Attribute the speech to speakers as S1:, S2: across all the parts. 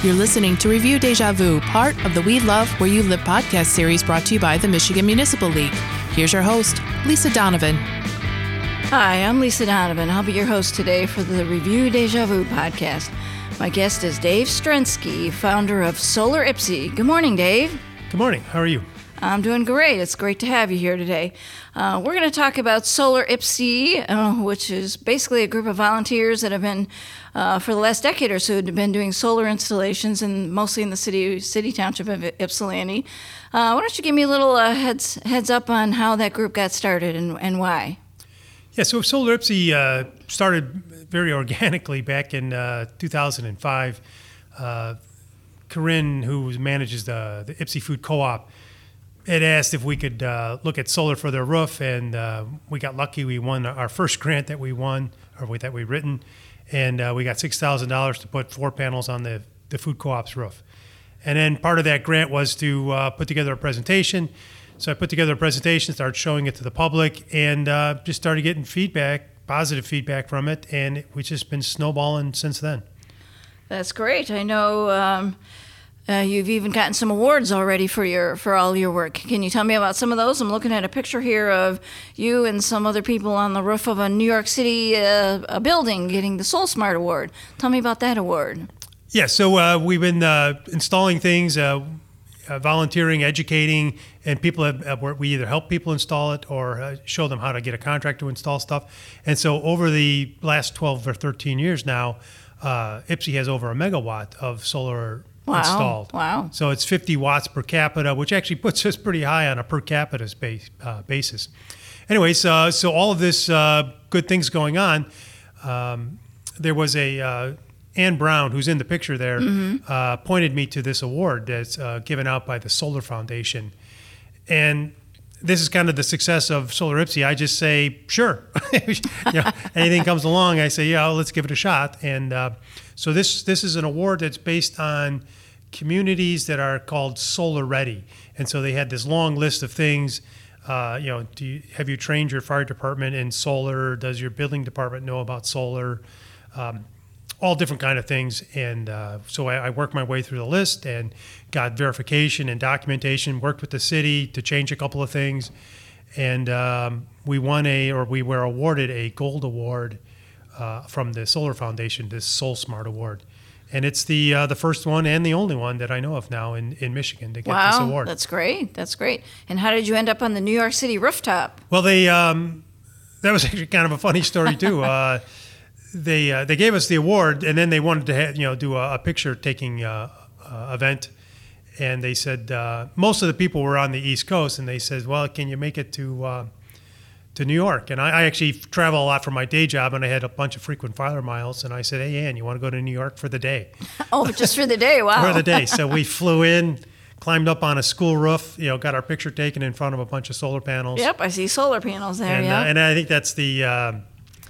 S1: You're listening to Review Deja Vu, part of the We Love Where You Live podcast series brought to you by the Michigan Municipal League. Here's your host, Lisa Donovan.
S2: Hi, I'm Lisa Donovan. I'll be your host today for the Review Deja Vu podcast. My guest is Dave Strensky, founder of Solar Ipsy. Good morning, Dave.
S3: Good morning. How are you?
S2: I'm doing great. It's great to have you here today. We're going to talk about Solar Ipsy, which is basically a group of volunteers that have been, for the last decade or so, have been doing solar installations, and mostly in the city township of Ypsilanti. Why don't you give me a little heads up on how that group got started and why?
S3: Yeah, so Solar Ipsy started very organically back in 2005. Corinne, who manages the Ipsy Food Co-op, had asked if we could look at solar for their roof, and we got lucky. We won our first grant that we won, or that we written, and we got $6,000 to put 4 panels on the food co-op's roof. And then part of that grant was to put together a presentation. So I put together a presentation, started showing it to the public, and just started getting feedback, positive feedback from it, and we've just been snowballing since then.
S2: That's great. I know you've even gotten some awards already for all your work. Can you tell me about some of those? I'm looking at a picture here of you and some other people on the roof of a New York City a building getting the Soul Smart Award. Tell me about that award.
S3: Yeah, so we've been installing things, volunteering, educating, and people we either help people install it or show them how to get a contract to install stuff. And so over the last 12 or 13 years now, Ipsy has over 1 megawatt of solar installed.
S2: Wow.
S3: So it's 50 watts per capita, which actually puts us pretty high on a per capita basis. Anyways, so all of this good things going on. There was Ann Brown, who's in the picture there, pointed me to this award that's given out by the Solar Foundation. And this is kind of the success of Solar Ipsy. I just say, sure. Anything comes along, I say, yeah, let's give it a shot. And so this is an award that's based on communities that are called solar ready. And so they had this long list of things. Have you trained your fire department in solar? Does your building department know about solar? All different kind of things. And so I worked my way through the list and got verification and documentation, worked with the city to change a couple of things. And we were awarded a gold award from the Solar Foundation, this Soul Smart Award. And it's the first one and the only one that I know of now in Michigan to get this award.
S2: Wow, that's great. That's great. And how did you end up on the New York City rooftop?
S3: Well, that was actually kind of a funny story too. They gave us the award, and then they wanted to do a picture taking event, and they said most of the people were on the East Coast, and they said, well, can you make it to New York? And I actually travel a lot for my day job, and I had a bunch of frequent flyer miles, and I said, hey, Ann, you want to go to New York for the day?
S2: Oh, just for the day? Wow.
S3: For the day. So we flew in, climbed up on a school roof, got our picture taken in front of a bunch of solar panels.
S2: Yep, I see solar panels there.
S3: And I think that's the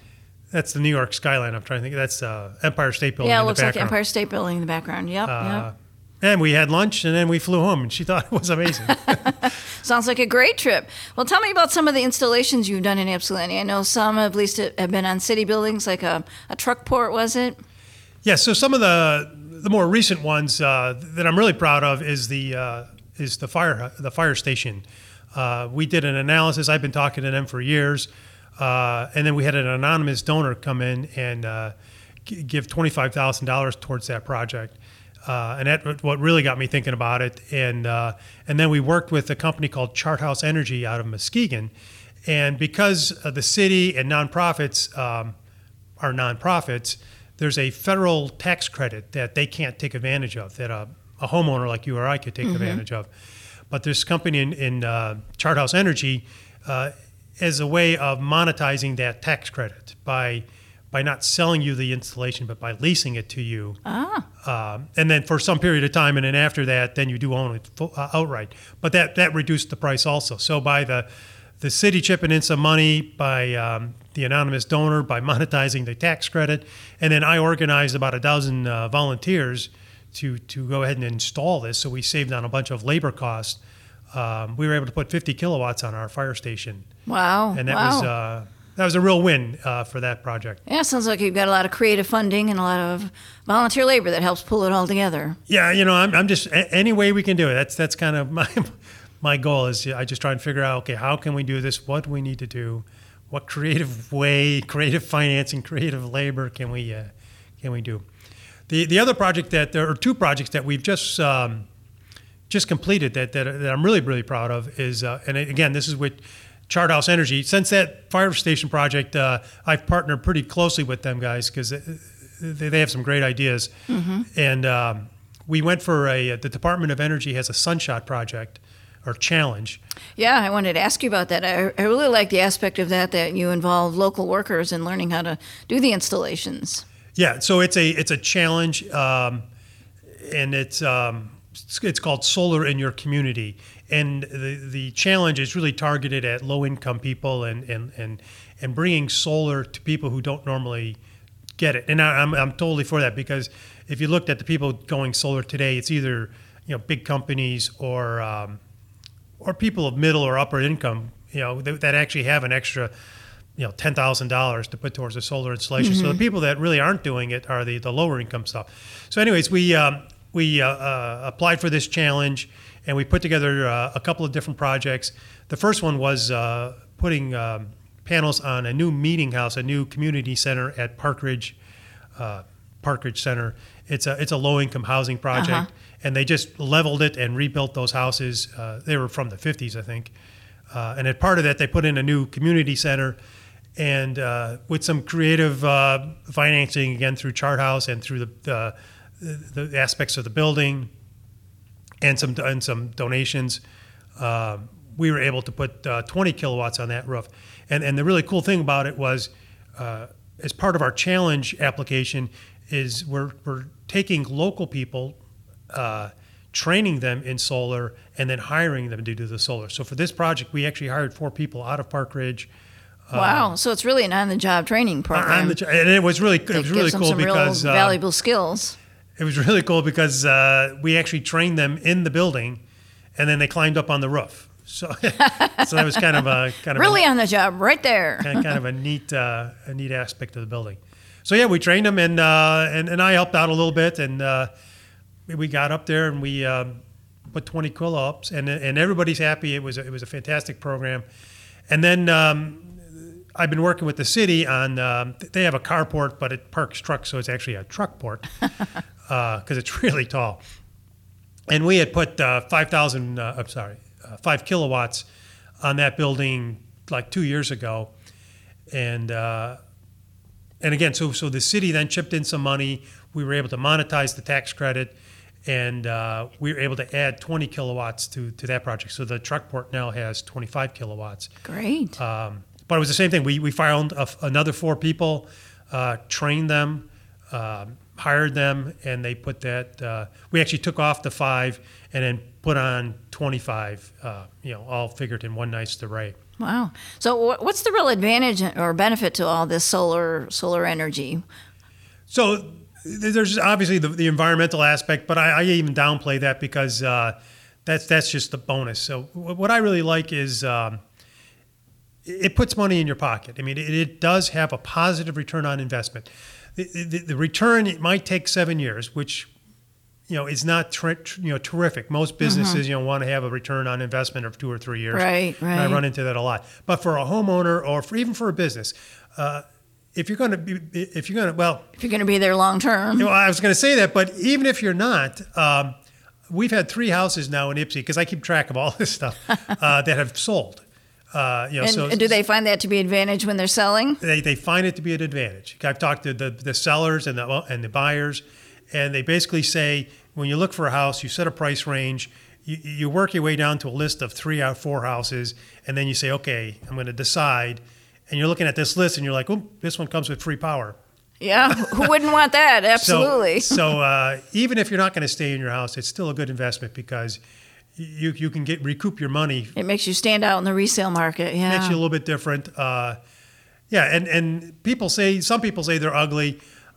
S3: New York skyline. I'm trying to think. That's Empire State Building in the background.
S2: Yeah, it looks like Empire State Building in the background. Yep.
S3: And we had lunch, and then we flew home, and she thought it was amazing.
S2: Sounds like a great trip. Well, tell me about some of the installations you've done in Ypsilanti. I know some, at least, have been on city buildings, like a truck port, was it?
S3: Yeah, so some of the more recent ones that I'm really proud of is the fire station. We did an analysis. I've been talking to them for years. And then we had an anonymous donor come in and give $25,000 towards that project. And that what really got me thinking about it. And then we worked with a company called Charthouse Energy out of Muskegon. And because the city and nonprofits are nonprofits, there's a federal tax credit that they can't take advantage of, that a homeowner like you or I could take advantage of. But this company in Charthouse Energy as a way of monetizing that tax credit by not selling you the installation, but by leasing it to you. And then for some period of time, and then after that, then you do own it outright. But that reduced the price also. So by the city chipping in some money, by the anonymous donor, by monetizing the tax credit, and then I organized about 12 volunteers to go ahead and install this. So we saved on a bunch of labor costs. We were able to put 50 kilowatts on our fire station.
S2: Wow.
S3: And that was that was a real win for that project.
S2: Yeah, sounds like you've got a lot of creative funding and a lot of volunteer labor that helps pull it all together.
S3: Yeah, I'm just any way we can do it. That's kind of my goal is I just try and figure out, okay, how can we do this? What do we need to do? What creative way, creative financing, creative labor can we do? The other project there are two projects that we've just completed that I'm really, really proud of is, and again, this is with Charthouse Energy. Since that fire station project, I've partnered pretty closely with them guys because they have some great ideas. Mm-hmm. And we went for the Department of Energy has a Sunshot project or challenge.
S2: Yeah, I wanted to ask you about that. I really like the aspect of that you involve local workers in learning how to do the installations.
S3: Yeah, so it's a challenge, and it's called Solar in Your Community. And the challenge is really targeted at low-income people and bringing solar to people who don't normally get it. And I'm totally for that because if you looked at the people going solar today, it's either big companies or people of middle or upper income that actually have an extra $10,000 to put towards a solar installation. Mm-hmm. So the people that really aren't doing it are the lower income stuff. So anyways, we applied for this challenge. And we put together a couple of different projects. The first one was putting panels on a new meeting house, a new community center at Park Ridge Center. It's a low-income housing project, and they just leveled it and rebuilt those houses. They were from the 50s, I think. And as part of that, they put in a new community center, and with some creative financing again through Charthouse and through the aspects of the building. And some donations, we were able to put 20 kilowatts on that roof. And the really cool thing about it was, as part of our challenge application, is we're taking local people, training them in solar, and then hiring them to do the solar. So for this project, we actually hired 4 people out of Park Ridge.
S2: Wow! So it's really an on-the-job training program.
S3: And it was really cool because
S2: real valuable skills.
S3: It was really cool because we actually trained them in the building, and then they climbed up on the roof. So that was kind of
S2: really on the job right there.
S3: kind of a neat aspect of the building. So yeah, we trained them, and I helped out a little bit, and we got up there and we put 20 kilowatt, and everybody's happy. It was a fantastic program, and then. I've been working with the city on, they have a carport, but it parks trucks, so it's actually a truck port because it's really tall. And we had put 5 kilowatts on that building like 2 years ago. And again, so the city then chipped in some money. We were able to monetize the tax credit, and we were able to add 20 kilowatts to that project. So the truck port now has 25 kilowatts.
S2: Great.
S3: But it was the same thing. We found another 4 people, trained them, hired them, and they put that. We actually took off the 5 and then put on 25. All figured in one night's array.
S2: Wow. So what's the real advantage or benefit to all this solar energy?
S3: So there's obviously the environmental aspect, but I even downplay that because that's just the bonus. So what I really like is. It puts money in your pocket. I mean, it does have a positive return on investment. The return, it might take 7 years, which, is not terrific. Most businesses, want to have a return on investment of 2 or 3 years.
S2: Right.
S3: And I run into that a lot. But for a homeowner or even for a business, if you're going to be there long term. I was going to say that, but even if you're not, we've had 3 houses now in Ypsi, because I keep track of all this stuff, that have sold.
S2: And do they find that to be an advantage when they're selling?
S3: They find it to be an advantage. I've talked to the sellers and the buyers, and they basically say when you look for a house, you set a price range, you work your way down to a list of 3 or 4 houses, and then you say, okay, I'm going to decide. And you're looking at this list, and you're like, oh, this one comes with free power.
S2: Yeah, who wouldn't want that? Absolutely.
S3: So even if you're not going to stay in your house, it's still a good investment because you can recoup your money.
S2: It makes you stand out in the resale market. Yeah,
S3: makes you a little bit different. And some people say they're ugly.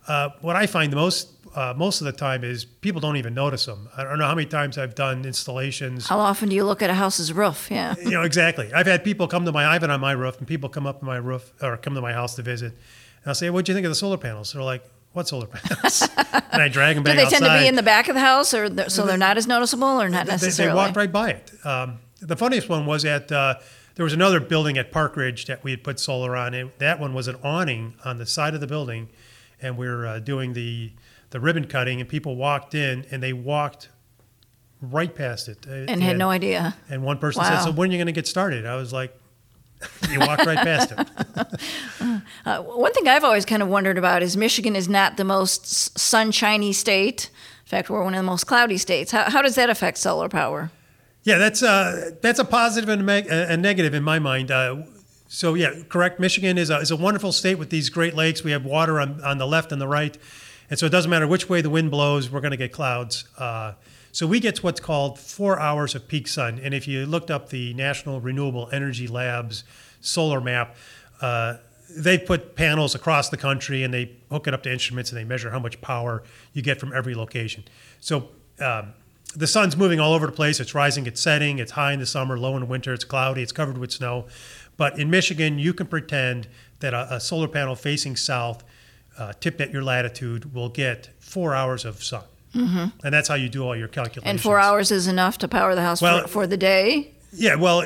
S3: What I find most of the time is people don't even notice them. I don't know how many times I've done installations.
S2: How often do you look at a house's roof? Yeah.
S3: Exactly. I've had people come to I've been on my roof, and people come up to my roof or come to my house to visit. And I'll say, "What'd you think of the solar panels?" They're like, "What solar panels?" And I drag them back outside.
S2: Do they tend to be in the back of the house, or so they're not as noticeable, or not necessarily?
S3: They walked right by it. The funniest one was at there was another building at Park Ridge that we had put solar on. That one was an awning on the side of the building, and we were doing the ribbon cutting, and people walked in, and they walked right past it.
S2: And had no idea.
S3: And one person said, "So when are you going to get started?" I was like, "You walked right past it."
S2: One thing I've always kind of wondered about is Michigan is not the most sunshiny state. In fact, we're one of the most cloudy states. How does that affect solar power?
S3: Yeah, that's a positive and a negative in my mind. So yeah, correct. Michigan is a wonderful state with these Great Lakes. We have water on the left and the right, and so it doesn't matter which way the wind blows, we're going to get clouds. So we get what's called 4 hours of peak sun. And if you looked up the National Renewable Energy Lab's solar map, they put panels across the country, and they hook it up to instruments, and they measure how much power you get from every location. So the sun's moving all over the place. It's rising, it's setting, it's high in the summer, low in the winter, it's cloudy, it's covered with snow. But in Michigan, you can pretend that a solar panel facing south, tipped at your latitude, will get 4 hours of sun. Mm-hmm. And that's how you do all your calculations.
S2: And 4 hours is enough to power the house for the day?
S3: Yeah, well,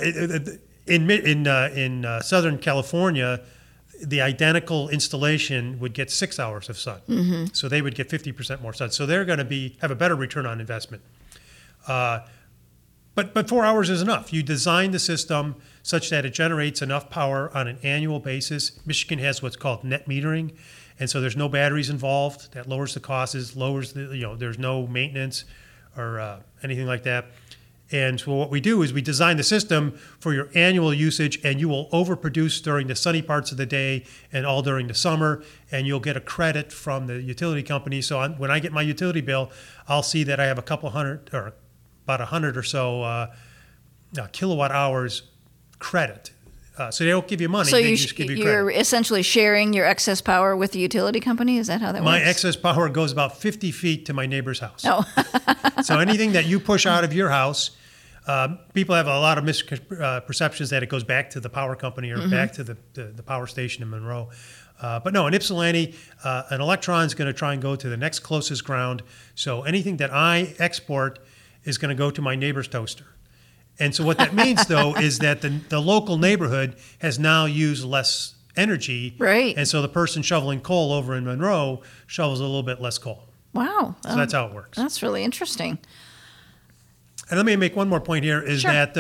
S3: in Southern California, the identical installation would get 6 hours of sun. Mm-hmm. So they would get 50% more sun. So they're going to have a better return on investment. But 4 hours is enough. You design the system such that it generates enough power on an annual basis. Michigan has what's called net metering, and so there's no batteries involved. That lowers the costs, lowers there's no maintenance or anything like that. And so what we do is we design the system for your annual usage, and you will overproduce during the sunny parts of the day and all during the summer, and you'll get a credit from the utility company. So when I get my utility bill, I'll see that I have about 100 or so kilowatt hours credit. So they don't give you money.
S2: So
S3: they just give you credit.
S2: You're essentially sharing your excess power with the utility company? Is that how that works?
S3: My excess power goes about 50 feet to my neighbor's house.
S2: Oh.
S3: So anything that you push out of your house, people have a lot of misperceptions that it goes back to the power company or back to the power station in Monroe. But no, in Ypsilanti, an electron is going to try and go to the next closest ground. So anything that I export is going to go to my neighbor's toaster. And so what that means, though, is that the local neighborhood has now used less energy.
S2: Right.
S3: And so the person shoveling coal over in Monroe shovels a little bit less coal.
S2: Wow.
S3: So that's how it works.
S2: That's really interesting.
S3: And let me make one more point here is
S2: Sure.
S3: that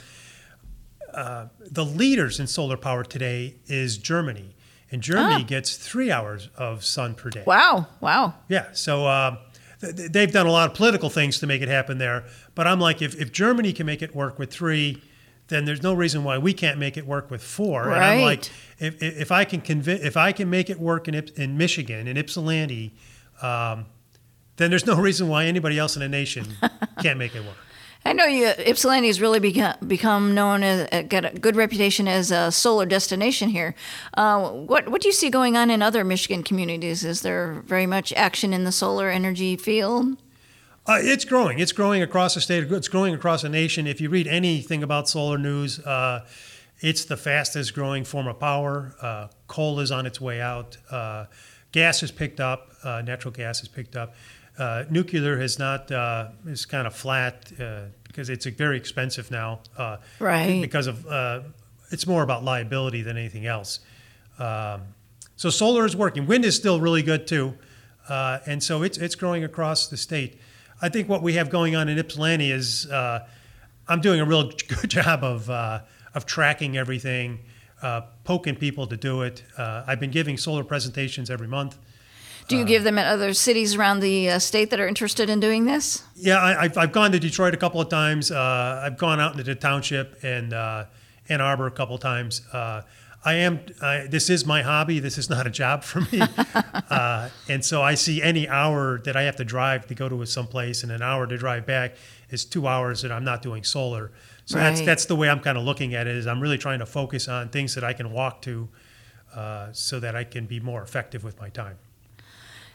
S3: the leaders in solar power today is Germany. And Germany gets 3 hours of sun per day.
S2: Wow.
S3: Yeah. So they've done a lot of political things to make it happen there. But I'm like, if Germany can make it work with 3, then there's no reason why we can't make it work with 4.
S2: Right.
S3: And I'm like, if I can make it work in Michigan, in Ypsilanti, then there's no reason why anybody else in the nation can't make it work.
S2: I know Ypsilanti has really become known as got a good reputation as a solar destination here. What do you see going on in other Michigan communities? Is there very much action in the solar energy field?
S3: It's growing. It's growing across the state. It's growing across the nation. If you read anything about solar news, it's the fastest growing form of power. Coal is on its way out. Gas has picked up. Natural gas has picked up. Nuclear is kind of flat because it's very expensive now.
S2: Right.
S3: Because of it's more about liability than anything else. So solar is working. Wind is still really good too, and so it's growing across the state. I think what we have going on in Ypsilanti is I'm doing a real good job of tracking everything, poking people to do it. I've been giving solar presentations every month.
S2: Do you give them at other cities around the state that are interested in doing this?
S3: Yeah, I've gone to Detroit a couple of times. I've gone out into the township and Ann Arbor a couple of times. This is my hobby. This is not a job for me. And so I see any hour that I have to drive to go to someplace and an hour to drive back is 2 hours that I'm not doing solar. So
S2: Right.
S3: that's the way I'm kind of looking at it is I'm really trying to focus on things that I can walk to so that I can be more effective with my time.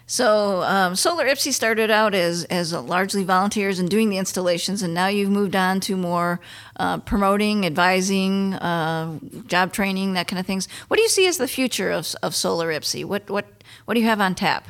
S2: So Solar Ipsy started out as largely volunteers and doing the installations, and now you've moved on to more promoting, advising, job training, that kind of things. What do you see as the future of Solar Ipsy? What do you have on tap?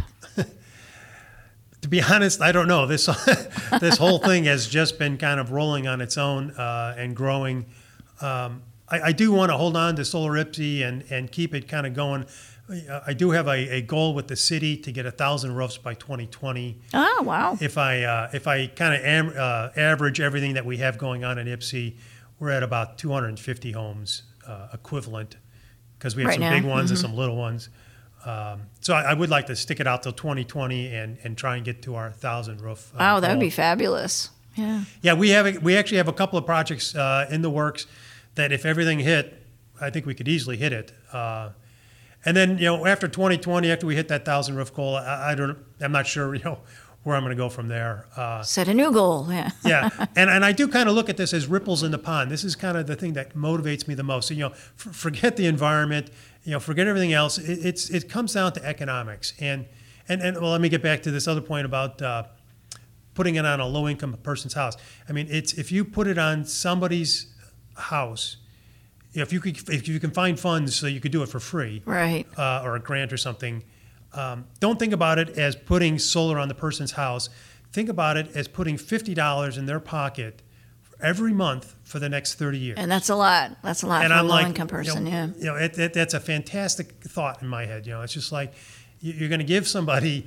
S3: To be honest, I don't know. This whole thing has just been kind of rolling on its own and growing. I do want to hold on to Solar Ipsy and keep it kind of going. I do have a goal with the city to get 1,000 roofs by 2020.
S2: Oh, wow.
S3: If I kind of average everything that we have going on in Ipsy, we're at about 250 homes equivalent, because we have some big ones and some little ones. So I would like to stick it out till 2020 and try and get to our 1,000 roof.
S2: Wow, that would be fabulous. Yeah.
S3: Yeah, we actually have a couple of projects in the works that if everything hit, I think we could easily hit it. And then, after 2020, after we hit that 1,000 roof goal, I'm not sure, where I'm going to go from there.
S2: Set a new goal, yeah.
S3: Yeah, and I do kind of look at this as ripples in the pond. This is kind of the thing that motivates me the most. So, forget the environment, forget everything else. It comes down to economics. And well, let me get back to this other point about putting it on a low-income person's house. I mean, if you put it on somebody's house, if you can find funds so you could do it for free,
S2: right,
S3: or a grant or something, don't think about it as putting solar on the person's house. Think about it as putting $50 in their pocket every month for the next 30 years.
S2: And that's a lot. That's a lot for a low-income person.
S3: That's a fantastic thought in my head. It's just like you're going to give somebody,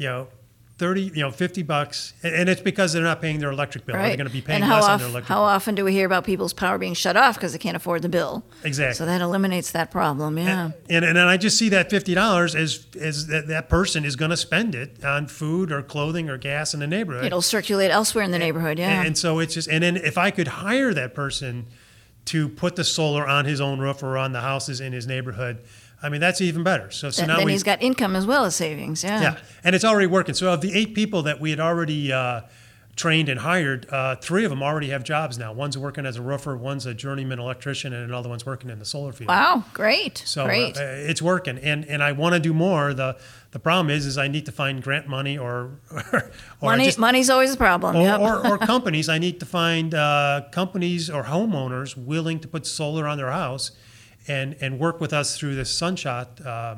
S3: $50, and it's because they're not paying their electric bill.
S2: Right.
S3: They're going to be paying less on their electric bill.
S2: How often do we hear about people's power being shut off because they can't afford the bill?
S3: Exactly.
S2: So that eliminates that problem, yeah.
S3: And I just see that $50 as that person is going to spend it on food or clothing or gas in the neighborhood.
S2: It'll circulate elsewhere in the neighborhood, yeah.
S3: And so it's just, and then if I could hire that person to put the solar on his own roof or on the houses in his neighborhood, I mean, that's even better. So now
S2: then he's got income as well as savings, yeah.
S3: Yeah, and it's already working. So of the 8 people that we had already trained and hired, 3 of them already have jobs now. One's working as a roofer, one's a journeyman electrician, and another one's working in the solar field.
S2: Wow, great.
S3: So
S2: great.
S3: It's working, and I want to do more. The problem is I need to find grant money or
S2: money's always a problem.
S3: Or companies. I need to find companies or homeowners willing to put solar on their house and work with us through this Sunshot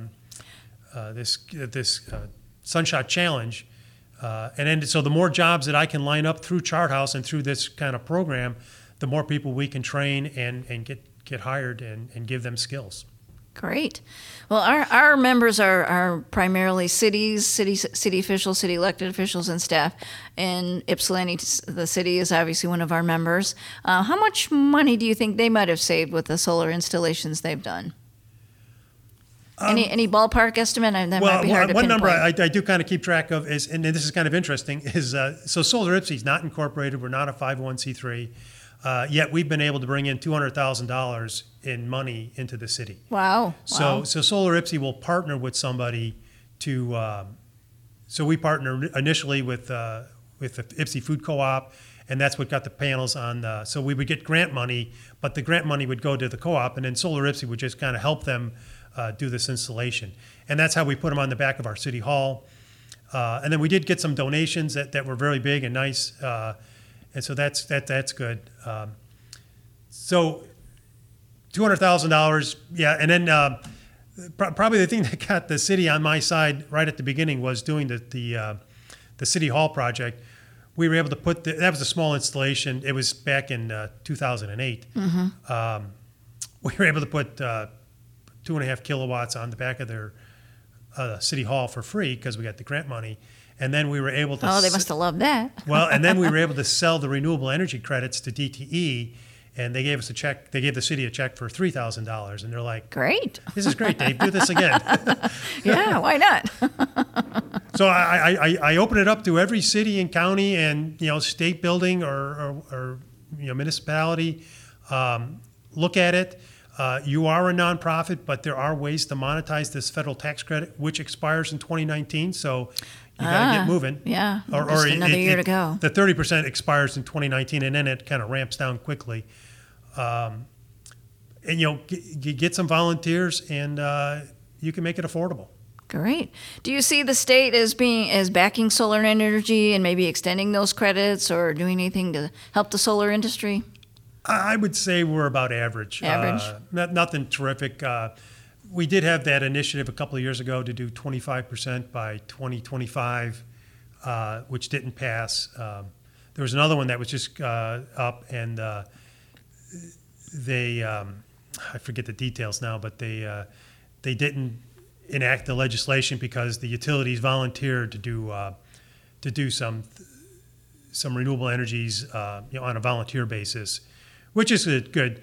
S3: Sunshot Challenge. And then so the more jobs that I can line up through ChartHouse and through this kind of program, the more people we can train and get hired and give them skills.
S2: Great. Well, our members are primarily city officials, city elected officials, and staff. And Ypsilanti, the city, is obviously one of our members. How much money do you think they might have saved with the solar installations they've done? Any ballpark estimate? That might be hard to
S3: one
S2: pinpoint.
S3: number I do kind of keep track of is, and this is kind of interesting, is so Solar Ipsy is not incorporated. We're not a 501c3. Yet we've been able to bring in $200,000 in money into the city.
S2: Wow.
S3: So Solar Ipsy will partner with somebody to. So we partner initially with the Ipsy Food Co-op, and that's what got the panels on. So we would get grant money, but the grant money would go to the co-op, and then Solar Ipsy would just kind of help them do this installation. And that's how we put them on the back of our city hall. And then we did get some donations that were very big and nice. And so that's good. So $200,000, yeah. And then probably the thing that got the city on my side right at the beginning was doing the city hall project. We were able to put that was a small installation. It was back in 2008. Mm-hmm. We were able to put 2.5 kilowatts on the back of their city hall for free because we got the grant money. And then we were able to...
S2: Oh, they must have loved that.
S3: Well, and then we were able to sell the renewable energy credits to DTE, and they gave us a check. They gave the city a check for $3,000, and they're like,
S2: "Great!
S3: This is great, Dave. Do this again."
S2: Yeah, why not?
S3: So I open it up to every city and county and state building or municipality. Look at it. You are a nonprofit, but there are ways to monetize this federal tax credit, which expires in 2019. So you got to get moving.
S2: Yeah, or another year to go.
S3: The 30% expires in 2019, and then it kind of ramps down quickly. And you get some volunteers, and you can make it affordable.
S2: Great. Do you see the state as backing solar energy and maybe extending those credits or doing anything to help the solar industry?
S3: I would say we're about average. Nothing terrific. We did have that initiative a couple of years ago to do 25% by 2025, which didn't pass. There was another one that was just up, and they I forget the details now, but they didn't enact the legislation because the utilities volunteered to do some renewable energies on a volunteer basis, which is good.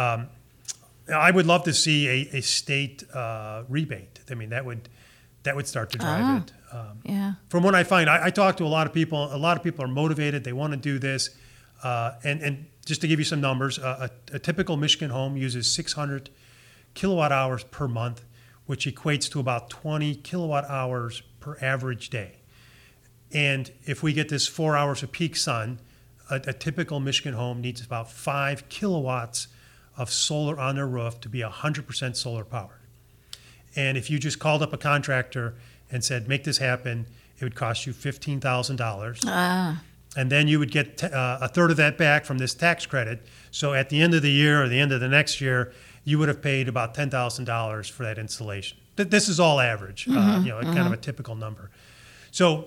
S3: I would love to see a state rebate. I mean, that would start to drive it.
S2: Yeah.
S3: From what I find, I talk to a lot of people. A lot of people are motivated. They want to do this. And just to give you some numbers, a typical Michigan home uses 600 kilowatt hours per month, which equates to about 20 kilowatt hours per average day. And if we get this 4 hours of peak sun, a typical Michigan home needs about 5 kilowatts of solar on their roof to be 100% solar powered. And if you just called up a contractor and said, make this happen, it would cost you $15,000. And then you would get a third of that back from this tax credit. So at the end of the year or the end of the next year, you would have paid about $10,000 for that installation. This is all average, kind of a typical number. So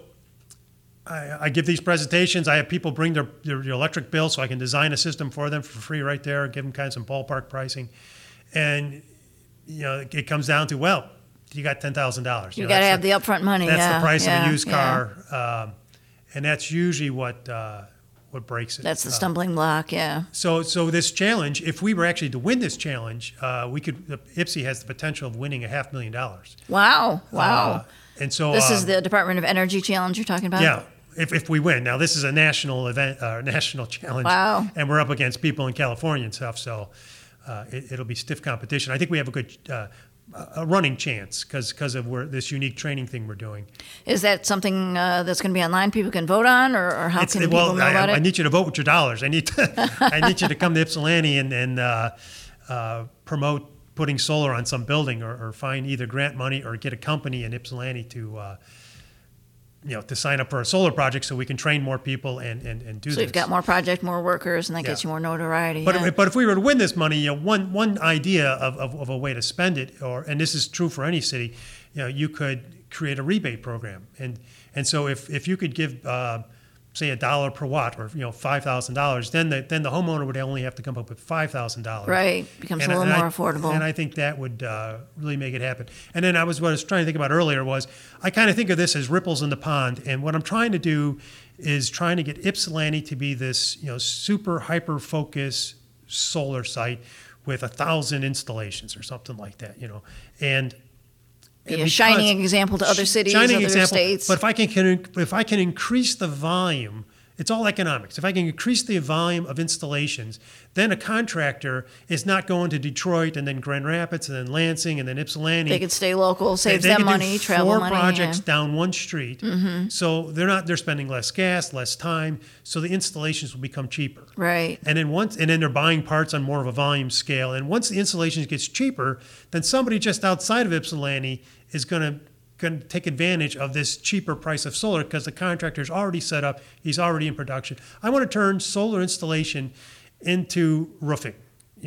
S3: I give these presentations. I have people bring their electric bill so I can design a system for them for free right there, give them kind of some ballpark pricing. And, it comes down to, well, you got $10,000.
S2: You got to have the upfront money.
S3: That's the price of a used car. And that's usually what breaks it.
S2: That's the stumbling block, yeah.
S3: So this challenge, if we were actually to win this challenge, IPSI has the potential of winning $500,000.
S2: Wow.
S3: And so
S2: this is the Department of Energy challenge you're talking about?
S3: Yeah. If we win. Now, this is a national event, national challenge.
S2: Wow.
S3: And we're up against people in California and stuff, so it'll be stiff competition. I think we have a good a running chance because of this unique training thing we're doing.
S2: Is that something that's going to be online people can vote on, or how can people know about it?
S3: I need you to vote with your dollars. I need you to come to Ypsilanti and promote putting solar on some building or find either grant money or get a company in Ypsilanti to sign up for a solar project so we can train more people and do this.
S2: So you've got more project, more workers, and that gets you more notoriety.
S3: But if we were to win this money, one idea of a way to spend it, and this is true for any city, you could create a rebate program. And so if you could give say $1 per watt or $5,000, then the homeowner would only have to come up with $5,000.
S2: Right, becomes a little more affordable.
S3: And I think that would really make it happen. And then what I was trying to think about earlier was I kind of think of this as ripples in the pond. And what I'm trying to do is trying to get Ypsilanti to be this super hyper focused solar site with 1,000 installations or something like that. And
S2: be a shining example to other cities, other states.
S3: But if I can increase the volume, it's all economics. If I can increase the volume of installations, then a contractor is not going to Detroit and then Grand Rapids and then Lansing and then Ypsilanti.
S2: They could stay local, saves them money, travel money.
S3: 4 projects down one street, so they're spending less gas, less time, so the installations will become cheaper.
S2: Right.
S3: And then they're buying parts on more of a volume scale. And once the installation gets cheaper, then somebody just outside of Ypsilanti is going to take advantage of this cheaper price of solar because the contractor's already set up, he's already in production. I want to turn solar installation into roofing.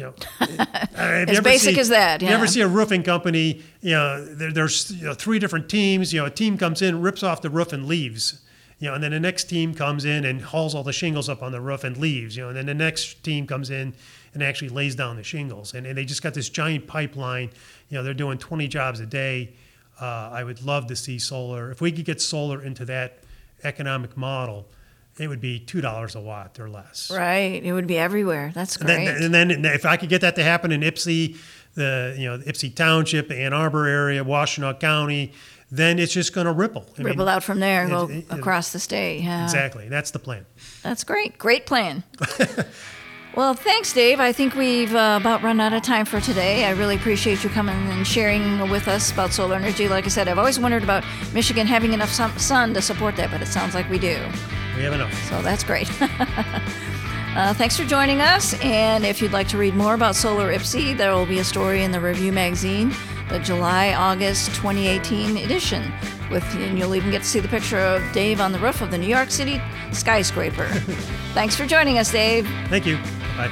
S2: As basic as that.
S3: You ever see a roofing company? There's 3 different teams. A team comes in, rips off the roof, and leaves. And then the next team comes in and hauls all the shingles up on the roof and leaves. And then the next team comes in and actually lays down the shingles. And they just got this giant pipeline. They're doing 20 jobs a day. I would love to see solar. If we could get solar into that economic model, it would be $2 a watt or less.
S2: Right. It would be everywhere. That's great.
S3: And then if I could get that to happen in Ypsi, the Ypsi Township, the Ann Arbor area, Washtenaw County, then it's just going to ripple.
S2: Ripple out from there and go across the state. Yeah.
S3: Exactly. That's the plan.
S2: That's great. Great plan. Well, thanks, Dave. I think we've about run out of time for today. I really appreciate you coming and sharing with us about solar energy. Like I said, I've always wondered about Michigan having enough sun to support that, but it sounds like we do.
S3: We have enough.
S2: So that's great. Thanks for joining us. And if you'd like to read more about Solar IPSI, there will be a story in the Review magazine the July-August 2018 edition. And you'll even get to see the picture of Dave on the roof of the New York City skyscraper. Thanks for joining us, Dave.
S3: Thank you. Bye.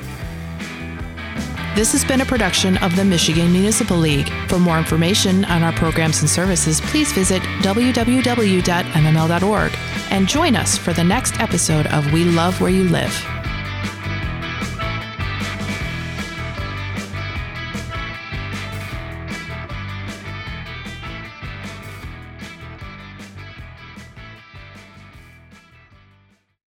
S1: This has been a production of the Michigan Municipal League. For more information on our programs and services, please visit www.mml.org and join us for the next episode of We Love Where You Live.